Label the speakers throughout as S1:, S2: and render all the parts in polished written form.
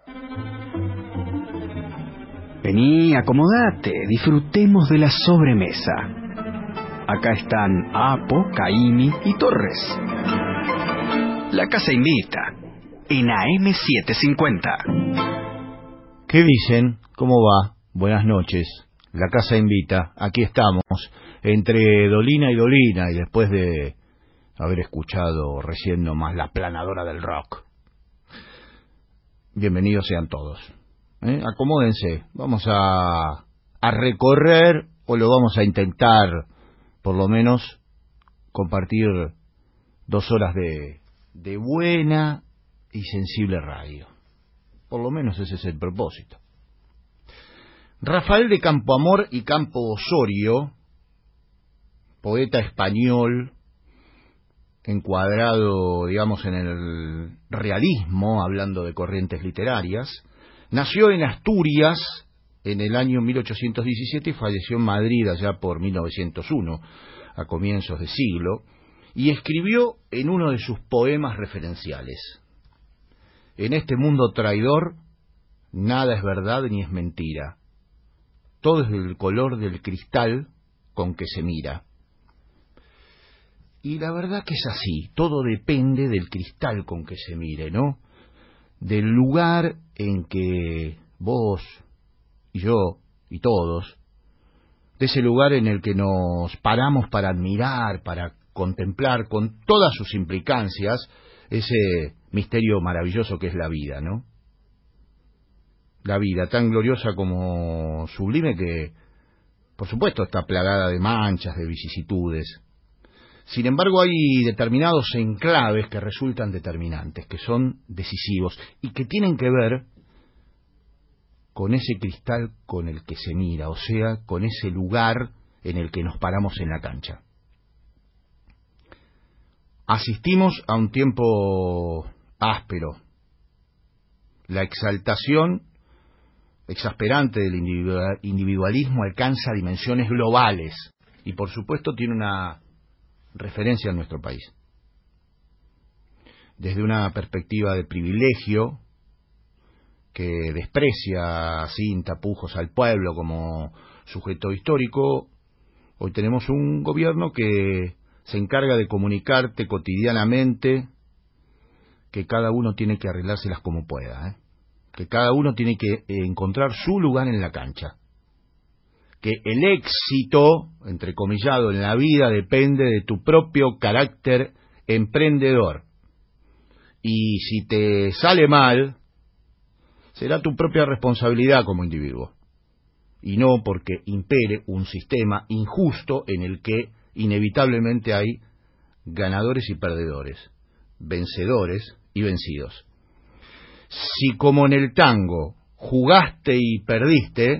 S1: Vení, acomodate, disfrutemos de la sobremesa. Acá están Apo, Caimi y Torres. La casa invita, en AM750.
S2: ¿Qué dicen? ¿Cómo va? Buenas noches. La casa invita, aquí estamos, entre Dolina y Dolina, y después de haber escuchado recién nomás la planadora del rock. Bienvenidos sean todos. Acomódense, vamos a recorrer, o lo vamos a intentar, por lo menos, compartir 2 horas de buena y sensible radio. Por lo menos ese es el propósito. Rafael de Campoamor y Campo Osorio, poeta español, encuadrado, digamos, en el realismo, hablando de corrientes literarias, nació en Asturias en el año 1817 y falleció en Madrid allá por 1901, a comienzos de siglo, y escribió en uno de sus poemas referenciales: en este mundo traidor, nada es verdad ni es mentira, todo es del color del cristal con que se mira. Y la verdad que es así, todo depende del cristal con que se mire, ¿no? Del lugar en que vos y yo y todos, de ese lugar en el que nos paramos para admirar, para contemplar con todas sus implicancias ese misterio maravilloso que es la vida, ¿no? La vida, tan gloriosa como sublime que, por supuesto, está plagada de manchas, de vicisitudes. Sin embargo, hay determinados enclaves que resultan determinantes, que son decisivos y que tienen que ver con ese cristal con el que se mira, o sea, con ese lugar en el que nos paramos en la cancha. Asistimos a un tiempo áspero. La exaltación exasperante del individualismo alcanza dimensiones globales y, por supuesto, tiene una referencia en nuestro país. Desde una perspectiva de privilegio que desprecia sin tapujos al pueblo como sujeto histórico, hoy tenemos un gobierno que se encarga de comunicarte cotidianamente que cada uno tiene que arreglárselas como pueda, que cada uno tiene que encontrar su lugar en la cancha, que el éxito, entrecomillado, en la vida depende de tu propio carácter emprendedor. Y si te sale mal, será tu propia responsabilidad como individuo, y no porque impere un sistema injusto en el que inevitablemente hay ganadores y perdedores, vencedores y vencidos. Si, como en el tango, jugaste y perdiste,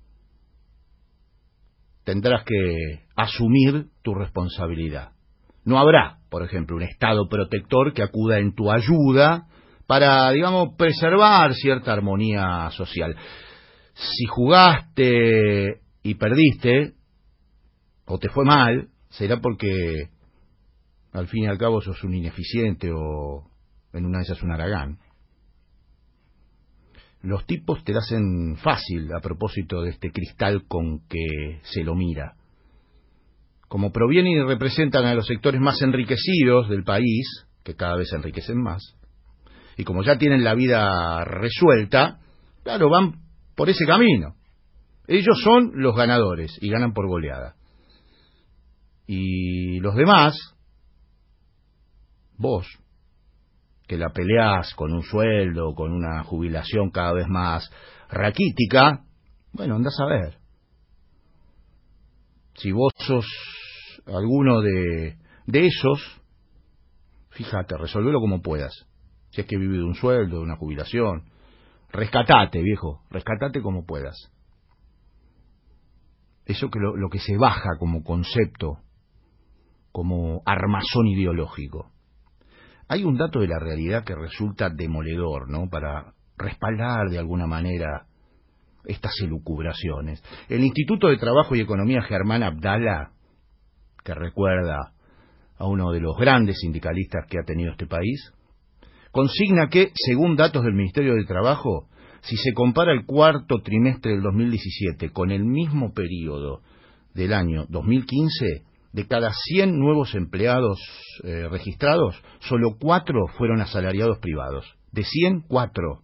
S2: tendrás que asumir tu responsabilidad. No habrá, por ejemplo, un Estado protector que acuda en tu ayuda para, digamos, preservar cierta armonía social. Si jugaste y perdiste, o te fue mal, será porque al fin y al cabo sos un ineficiente o en una de esas un haragán. Los tipos te la hacen fácil a propósito de este cristal con que se lo mira. Como provienen y representan a los sectores más enriquecidos del país, que cada vez se enriquecen más, y como ya tienen la vida resuelta, claro, van por ese camino. Ellos son los ganadores y ganan por goleada. Y los demás, vos, que la peleás con un sueldo, con una jubilación cada vez más raquítica, bueno, andás a ver. Si vos sos alguno de esos, fíjate, resolvelo como puedas. Si es que vivís de un sueldo, de una jubilación, rescatate, viejo, rescatate como puedas. Eso que lo que se baja como concepto, como armazón ideológico. Hay un dato de la realidad que resulta demoledor, ¿no?, para respaldar de alguna manera estas elucubraciones. El Instituto de Trabajo y Economía Germán Abdala, que recuerda a uno de los grandes sindicalistas que ha tenido este país, consigna que, según datos del Ministerio de Trabajo, si se compara el cuarto trimestre del 2017 con el mismo periodo del año 2015, de cada 100 nuevos empleados registrados, solo 4 fueron asalariados privados. De 100, 4.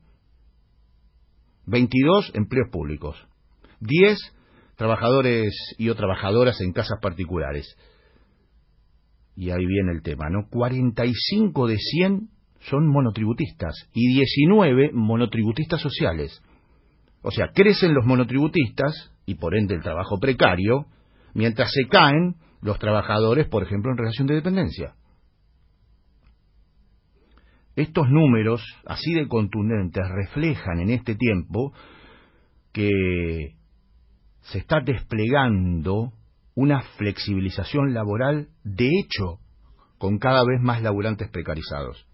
S2: 22 empleos públicos. 10 trabajadores y o trabajadoras en casas particulares. Y ahí viene el tema, ¿no? 45 de 100 son monotributistas y 19 monotributistas sociales. O sea, crecen los monotributistas y por ende el trabajo precario, mientras se caen los trabajadores, por ejemplo, en relación de dependencia. Estos números, así de contundentes, reflejan en este tiempo que se está desplegando una flexibilización laboral, de hecho, con cada vez más laburantes precarizados.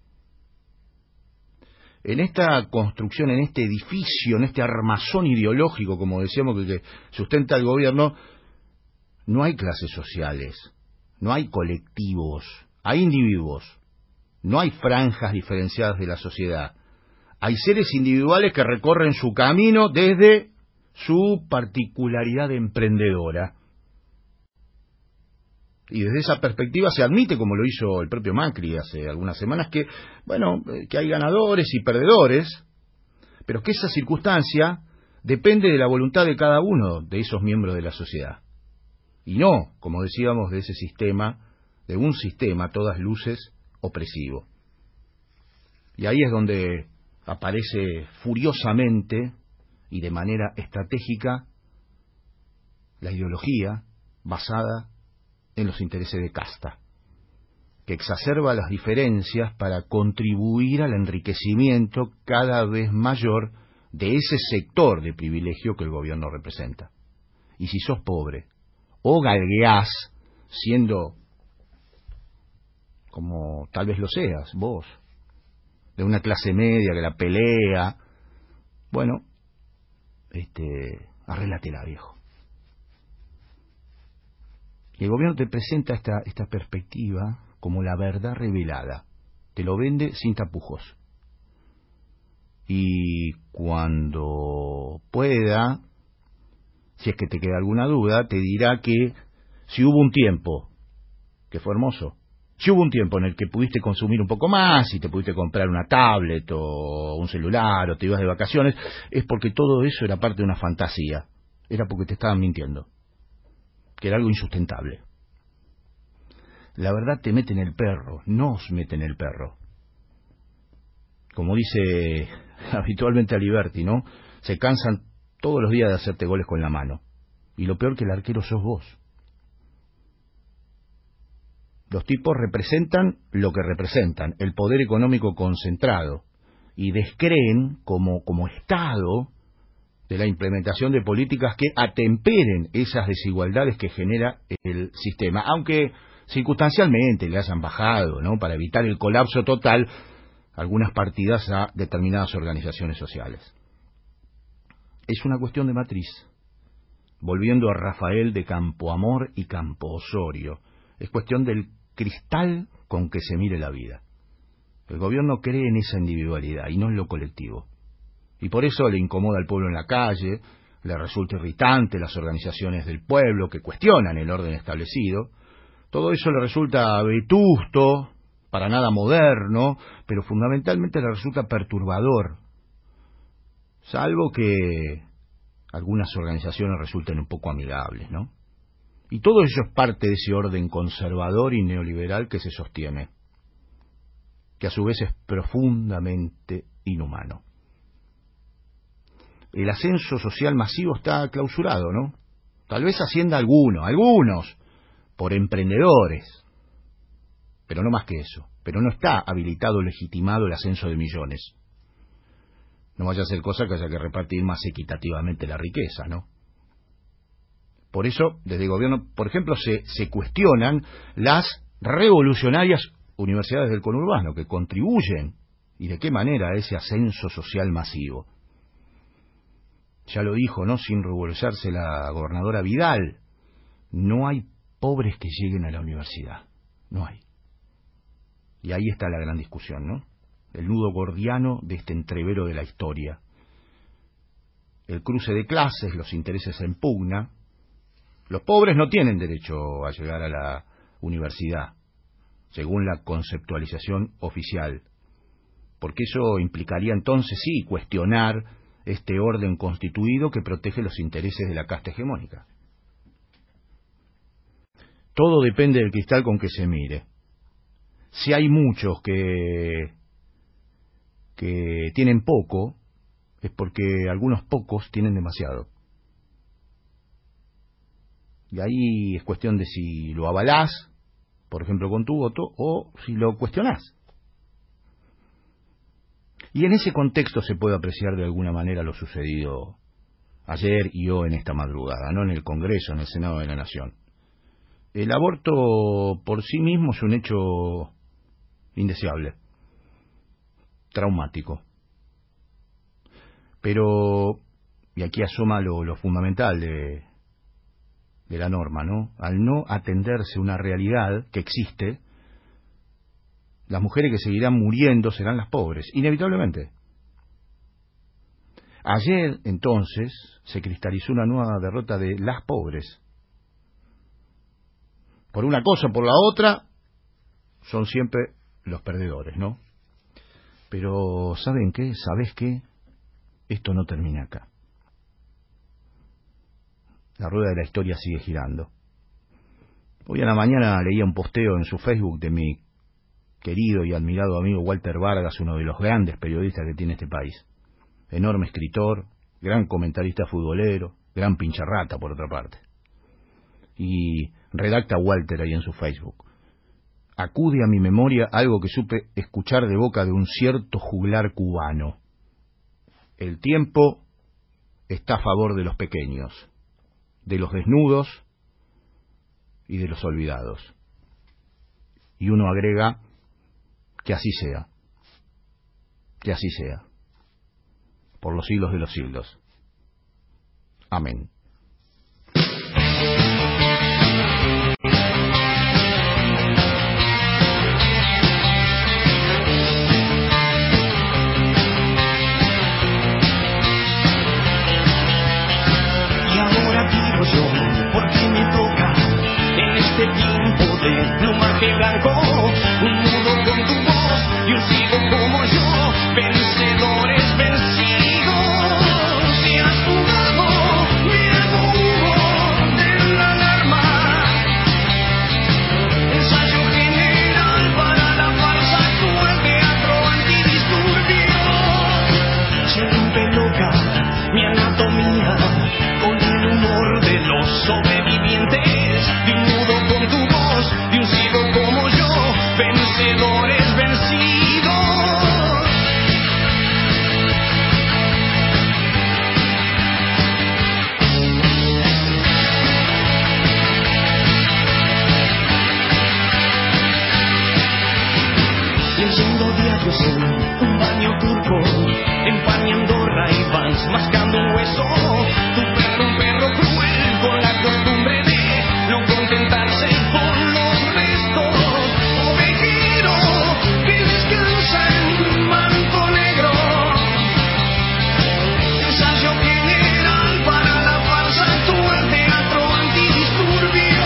S2: En esta construcción, en este edificio, en este armazón ideológico, como decíamos, que sustenta el gobierno, no hay clases sociales, no hay colectivos, hay individuos, no hay franjas diferenciadas de la sociedad. Hay seres individuales que recorren su camino desde su particularidad emprendedora. Y desde esa perspectiva se admite, como lo hizo el propio Macri hace algunas semanas, que, bueno, que hay ganadores y perdedores, pero que esa circunstancia depende de la voluntad de cada uno de esos miembros de la sociedad. Y no, como decíamos, de ese sistema, de un sistema a todas luces opresivo. Y ahí es donde aparece furiosamente y de manera estratégica la ideología basada en los intereses de casta, que exacerba las diferencias para contribuir al enriquecimiento cada vez mayor de ese sector de privilegio que el gobierno representa. Y si sos pobre o galgueás, siendo, como tal vez lo seas, vos, de una clase media que la pelea, bueno, arréglatela, viejo. Y el gobierno te presenta esta perspectiva como la verdad revelada. Te lo vende sin tapujos. Y cuando pueda, si es que te queda alguna duda, te dirá que si hubo un tiempo, que fue hermoso, si hubo un tiempo en el que pudiste consumir un poco más y te pudiste comprar una tablet o un celular o te ibas de vacaciones, es porque todo eso era parte de una fantasía. Era porque te estaban mintiendo, que era algo insustentable. La verdad te mete en el perro, nos mete en el perro. Como dice habitualmente Aliberti, ¿no? Se cansan todos los días de hacerte goles con la mano. Y lo peor que el arquero sos vos. Los tipos representan lo que representan, el poder económico concentrado, y descreen como Estado de la implementación de políticas que atemperen esas desigualdades que genera el sistema, aunque circunstancialmente le hayan bajado, ¿no?, para evitar el colapso total, algunas partidas a determinadas organizaciones sociales. Es una cuestión de matriz. Volviendo a Rafael de Campoamor y Campo Osorio, es cuestión del cristal con que se mire la vida. El gobierno cree en esa individualidad y no en lo colectivo. Y por eso le incomoda al pueblo en la calle, le resulta irritante las organizaciones del pueblo que cuestionan el orden establecido. Todo eso le resulta vetusto, para nada moderno, pero fundamentalmente le resulta perturbador, salvo que algunas organizaciones resulten un poco amigables, ¿no? Y todo ello es parte de ese orden conservador y neoliberal que se sostiene, que a su vez es profundamente inhumano. El ascenso social masivo está clausurado, ¿no? Tal vez ascienda algunos, por emprendedores, pero no más que eso. Pero no está habilitado o legitimado el ascenso de millones. No vaya a ser cosa que haya que repartir más equitativamente la riqueza, ¿no? Por eso, desde el gobierno, por ejemplo, se cuestionan las revolucionarias universidades del conurbano, que contribuyen, y de qué manera, a ese ascenso social masivo. Ya lo dijo, ¿no?, sin ruborizarse, la gobernadora Vidal: no hay pobres que lleguen a la universidad. No hay. Y ahí está la gran discusión, ¿no? el nudo gordiano de este entrevero de la historia. El cruce de clases, los intereses en pugna. Los pobres no tienen derecho a llegar a la universidad, según la conceptualización oficial, porque eso implicaría entonces sí cuestionar este orden constituido que protege los intereses de la casta hegemónica. Todo depende del cristal con que se mire. Si hay muchos que tienen poco, es porque algunos pocos tienen demasiado. Y ahí es cuestión de si lo avalás, por ejemplo con tu voto, o si lo cuestionás. Y en ese contexto se puede apreciar de alguna manera lo sucedido ayer y hoy en esta madrugada, no en el Congreso, en el Senado de la Nación. El aborto por sí mismo es un hecho indeseable, traumático. Pero, y aquí asoma lo fundamental de la norma, ¿no? Al no atenderse una realidad que existe, las mujeres que seguirán muriendo serán las pobres, inevitablemente. Ayer, entonces, se cristalizó una nueva derrota de las pobres. Por una cosa o por la otra, son siempre los perdedores, ¿no? Pero, ¿saben qué? ¿Sabés qué? Esto no termina acá. La rueda de la historia sigue girando. Hoy a la mañana leía un posteo en su Facebook de mi querido y admirado amigo Walter Vargas, uno de los grandes periodistas que tiene este país. Enorme escritor, gran comentarista futbolero, gran pincharrata por otra parte. Y redacta Walter ahí en su Facebook: acude a mi memoria algo que supe escuchar de boca de un cierto juglar cubano. El tiempo está a favor de los pequeños, de los desnudos y de los olvidados. Y uno agrega: que así sea, que así sea, por los siglos de los siglos. Amén.
S3: Y ahora vivo yo, porque me toca en este tiempo de plumaje blanco, un nudo con tu voz y un sigo como yo, vencedores vencidos. Si has jugado, me hago humo de la alarma, ensayo general para la farsa actual, teatro antidisturbio. Se rompe loca mi anatomía con el humor de los sobrevivientes, de un nudo con tu voz, de un ciego como yo, vencedores vencidos. Leyendo diarios en un baño turco, empañando Ray-Bans, mascando un hueso. Un perro cruel con la costumbre de no contentarse con los restos. Ovejero que descansa en un manto negro, ensayo general para la farsa actual, teatro antidisturbio.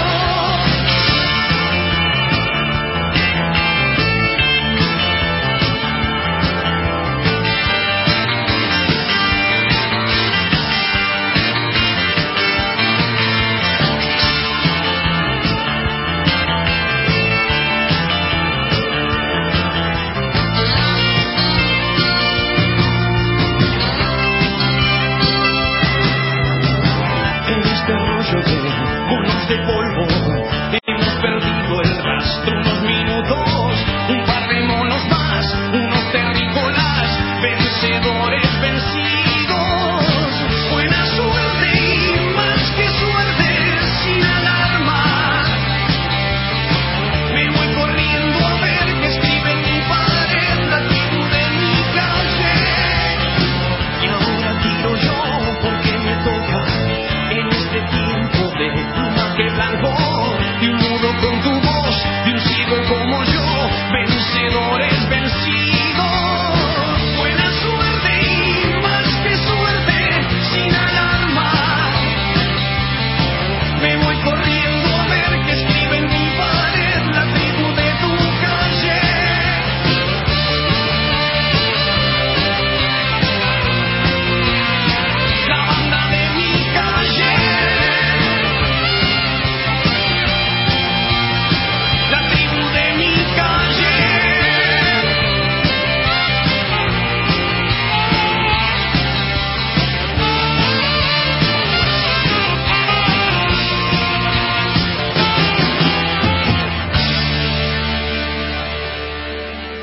S3: En este rollo de monos de polvo hemos perdido el rastro unos minutos, un par de monos más, unos terrícolas, vencedores vencidos.